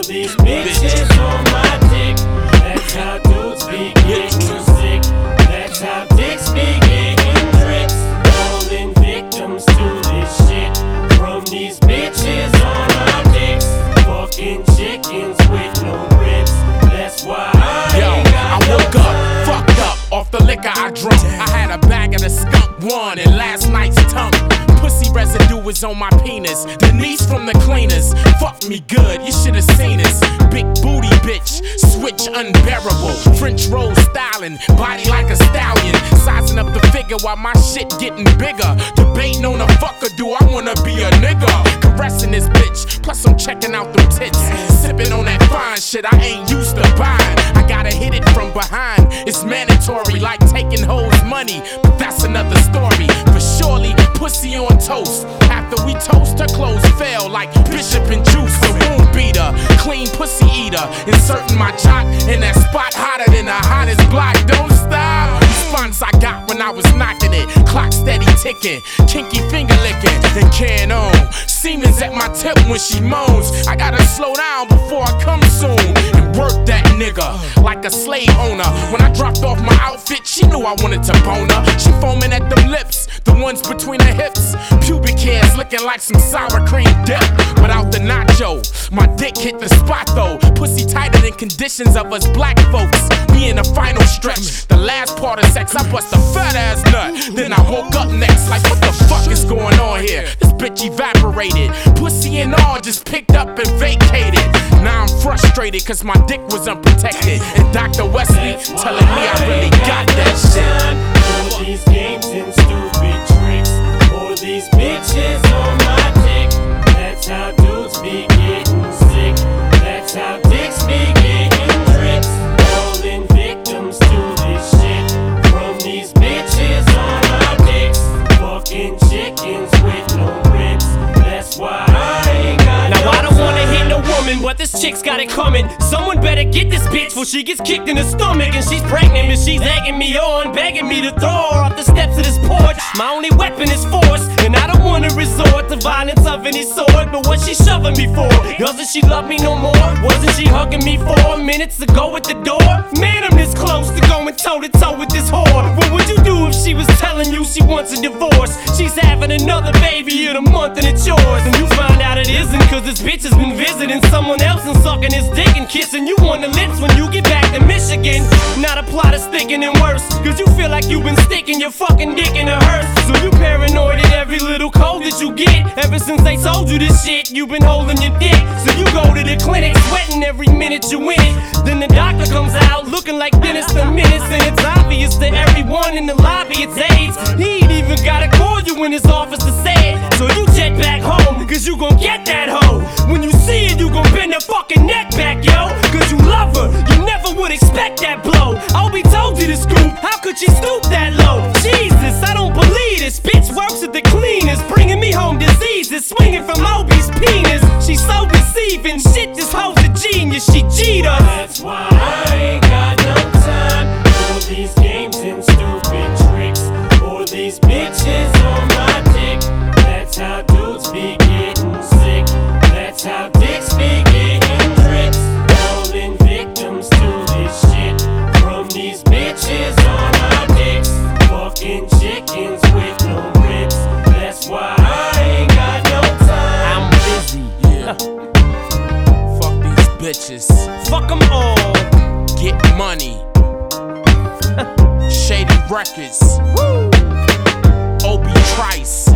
these bitches on my dick. That's how dudes be getting sick. That's how dicks be getting tricks. Falling victims to this shit from these bitches on our dicks. Fucking chickens with no ribs. That's why I woke up, fucked up off the liquor I drunk. I had a bag of the skunk one and last night's tongue. Pussy residue was on my penis. Denise from the cleaners, fuck me good, you should've seen us. Big booty bitch, switch unbearable. French roll styling, body like a stallion. Sizing up the figure while my shit getting bigger. Debating on a fucker, do I wanna be a nigga? Caressing this bitch, plus I'm checking out them tits. Sipping on that fine shit I ain't used to buying. I gotta hit it from behind, it's mandatory like taking hoes' money. But that's another story, for surely pussy on toast. After we toast, her clothes fell like Bishop and Juice. A wound beater, clean pussy eater. Inserting my jock in that spot hotter than the hottest block. Don't stop. Response I got when I was knocking it. Clock steady ticking, kinky finger licking, and can on. Semen's at my tip when she moans. I gotta slow down before I come soon and work that nigga like a slave owner. When I dropped off my outfit, she knew I wanted to bone her. She foaming at them lips, the ones between her hips. Pubic hairs looking like some sour cream dip without the nacho. My dick hit the spot though. Pussy tighter than conditions of us black folks. We in the final stretch. The last part of sex, I bust a fat ass nut. Then I woke up next like, what the fuck is going on here? This bitch evaporated. Pussy and all just picked up and vacated. Now I'm frustrated cause my dick was unprotected. And Dr. Wesley telling me I really got that shit. For these games and stupid tricks. For these bitches on my dick. That's how dudes be getting sick. That's how dicks be getting tricks. Falling victims to this shit from these bitches on my dicks. Fucking chickens with no ribs. That's why I ain't got now I don't wanna hit no woman, but this chick's got it coming. Someone better get this bitch before she gets kicked in the stomach. And she's pregnant and she's egging me on, begging me to throw her off the steps of this porch. My only weapon is force, and I don't wanna resort to violence of any sort. But what's she shoving me for? Doesn't she love me no more? Wasn't she hugging me 4 minutes ago at the door? Man, I'm this close to going toe to toe with this whore. What would you do if she was telling you she wants a divorce? She's having another baby in a month and it's yours. And you find out it isn't cause this bitch has been visiting someone else and sucking his dick and kissing you on the lips when you get back to Michigan. Now the plot is thinking and worse, cause you feel like you've been sticking your fucking dick in a hearse. So you paranoid at every little cold that you get. Ever since they told you this shit, you've been holding your dick. So you go to the clinic, sweating every minute you in it. Then the doctor comes out looking like Dennis the Menace. And it's obvious to everyone in the lobby it's AIDS. He ain't even gotta call you in his office to say it. So you jet back home, cause you gon' get that hoe. When you see it, you gon' bend her fucking neck back, yo. Cause you love her, you never would expect that blow. I'll be told you to scoop, how could she stoop that low? Jesus, I don't believe this bitch works at the cleaners, bringing me home diseases, swinging from Obi's penis. She's so deceiving, shit, this hoe's a genius, she cheat us. That's why I ain't got no time for these games and stupid tricks. For these bitches on my dick. That's how dudes be getting sick. That's how dicks be getting tricks. Falling victims to this shit from these bitches on my dicks. Fucking chickens with no ribs. That's why I ain't got no time. I'm busy. Yeah. Fuck these bitches. Fuck them all. Get money. Shady Records. Woo. Obi Trice.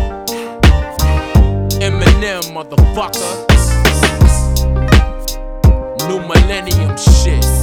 Eminem, motherfucker. New millennium shit.